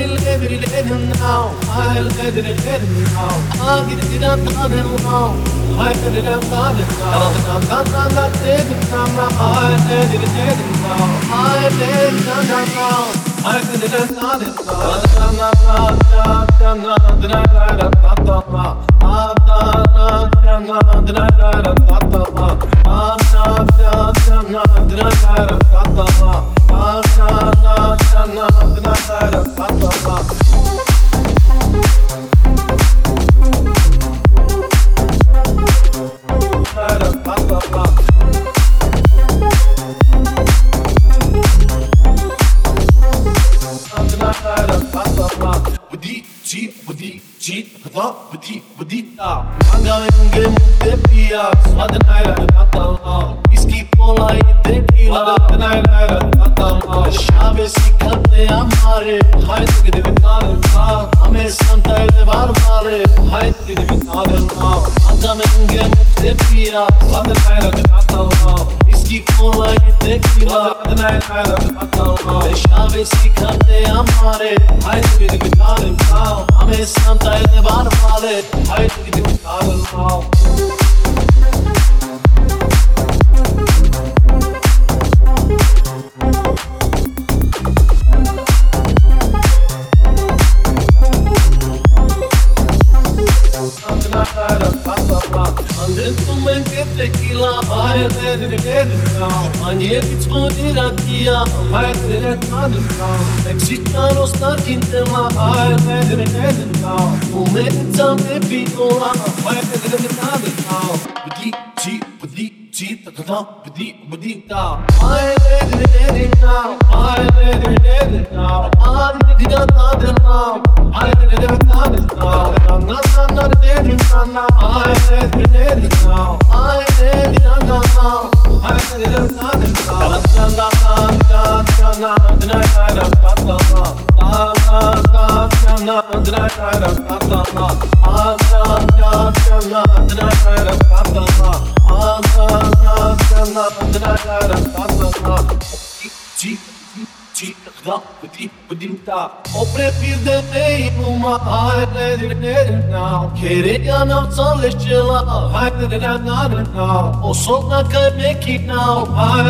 O solda cai make it now.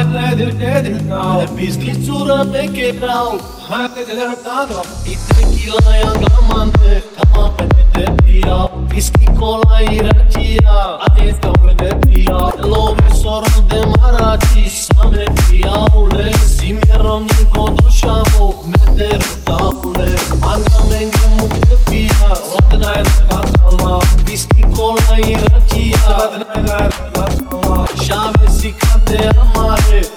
Business to make it now. I tequila yangamande, tamam bende pia. Whisky cola irakia, adesso bende pia. Love sorun de marathi, same pia ule. Simeron ko dushavo, mete rutavule. Anga menge mukte pia, rodnai rakala. Whisky cola irakia, rodnai rakala. Shave sikante amare.